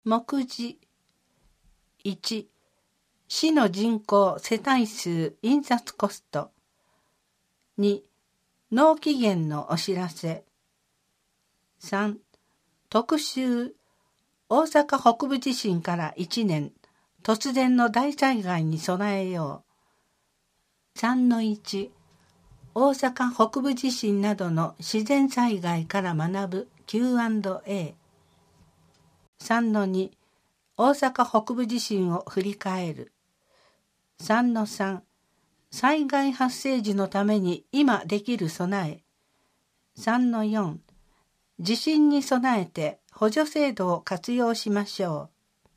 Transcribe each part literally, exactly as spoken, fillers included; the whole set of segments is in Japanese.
目次いち、市の人口世帯数印刷コスト。に、納期限のお知らせ。さん、特集大阪北部地震からいちねん、突然の大災害に備えよう。さんのいち、大阪北部地震などの自然災害から学ぶ キューアンドエー。さんのに、大阪北部地震を振り返る。さんのさん、災害発生時のために今できる備え。さんのよん、地震に備えて補助制度を活用しましょう。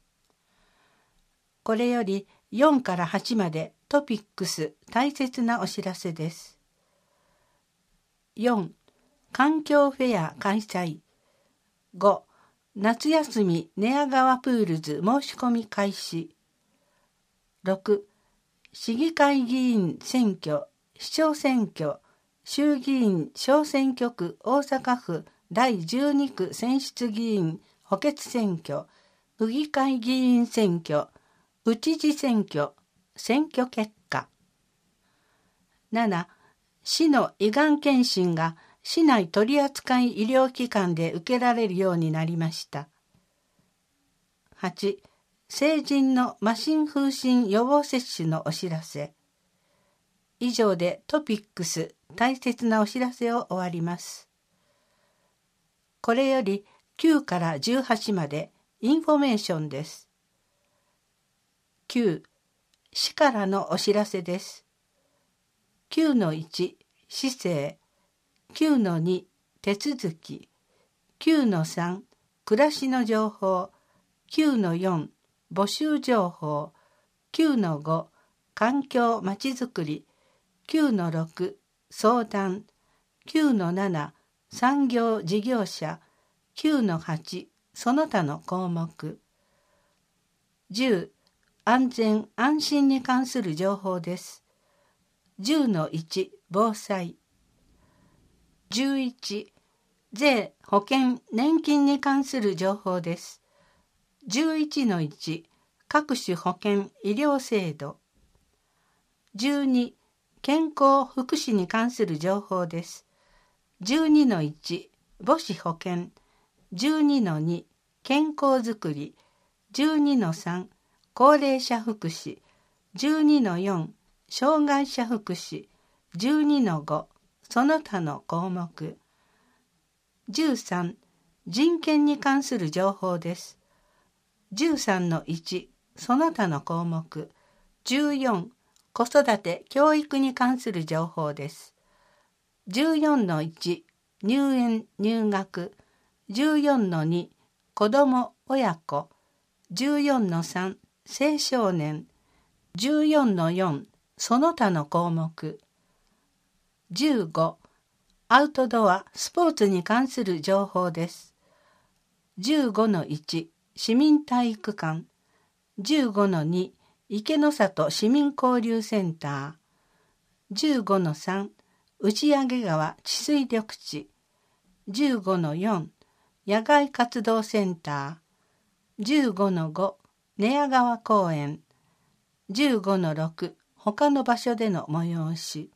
これよりよんからはちまでトピックス大切なお知らせです。よん、環境フェア開催。ご、夏休み寝屋川プールズ申し込み開始。ろく、市議会議員選挙、市長選挙、衆議院小選挙区大阪府だいじゅうにく選出議員補欠選挙、府議会議員選挙、府知事選挙、選挙結果。なな、市の胃がん検診が市内取扱医療機関で受けられるようになりました。はち、成人の麻疹風疹予防接種のお知らせ。以上でトピックス大切なお知らせを終わります。これよりきゅうからじゅうはちまでインフォメーションです。きゅう、市からのお知らせです。きゅうのいち、市政。きゅうのに、手続き。きゅうのさん、暮らしの情報。きゅうのよん、募集情報。きゅうのご、環境まちづくり。きゅうのろく、相談。きゅうのなな、産業事業者。きゅうのはち、その他の項目。じゅう、安全安心に関する情報です。じゅうのいち、防災。じゅういち、税、保険、年金に関する情報です。じゅういちのいち、各種保険、医療制度。じゅうに、健康福祉に関する情報です。じゅうにのいち、母子保険。じゅうにのに、健康づくり。じゅうにのさん、高齢者福祉。じゅうにのよん、障害者福祉。じゅうにのご、その他の項目。じゅうさん、人権に関する情報です。じゅうさんのいち、その他の項目。じゅうよん、子育て教育に関する情報です。じゅうよんのいち、入園入学。じゅうよんのに、子ども親子。じゅうよんのさん、青少年。じゅうよんのよん、その他の項目。じゅうご、アウトドア、スポーツに関する情報です。じゅうごのいち、市民体育館。じゅうごのに、池の里市民交流センター。じゅうごのさん、打上川治水緑地。じゅうごのよん、野外活動センター。じゅうごのご、寝屋川公園。じゅうごのろく、他の場所での催し。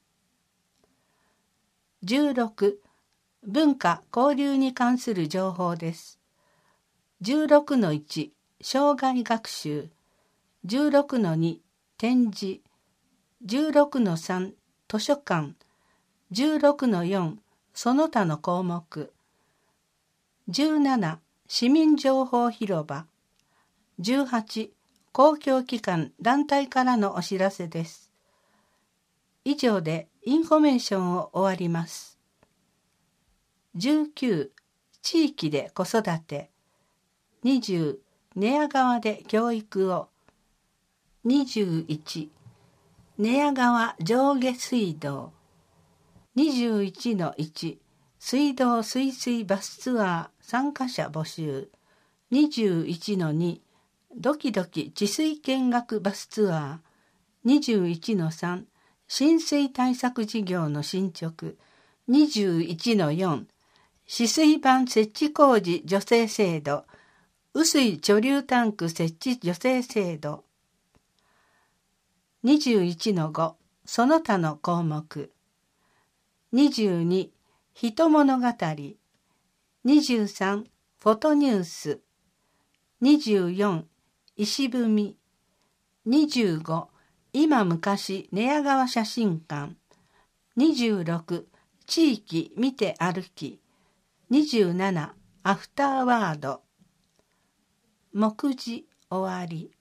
じゅうろく、文化交流に関する情報です。じゅうろくのいち、生涯学習。じゅうろくのに、展示。じゅうろくのさん、図書館。じゅうろくのよん、その他の項目。じゅうなな、市民情報広場。じゅうはち、公共機関団体からのお知らせです。以上でインフォメーションを終わります。じゅうきゅう、地域で子育て。にじゅう、寝屋川で教育を。にじゅういち、寝屋川上下水道。にじゅういちのいち、水道水水バスツアー参加者募集。にじゅういちのに、ドキドキ治水見学バスツアー。にじゅういちのさん、浸水対策事業の進捗。にじゅういちのよん、止水板設置工事助成制度。 雨水貯留タンク設置助成制度。にじゅういちのご、その他の項目。にじゅうに、人物語。にじゅうさん、フォトニュース。にじゅうよん、石踏み。にじゅうご、今昔寝屋川写真館。にじゅうろく、地域見て歩き。にじゅうなな、アフターワード。目次終わり。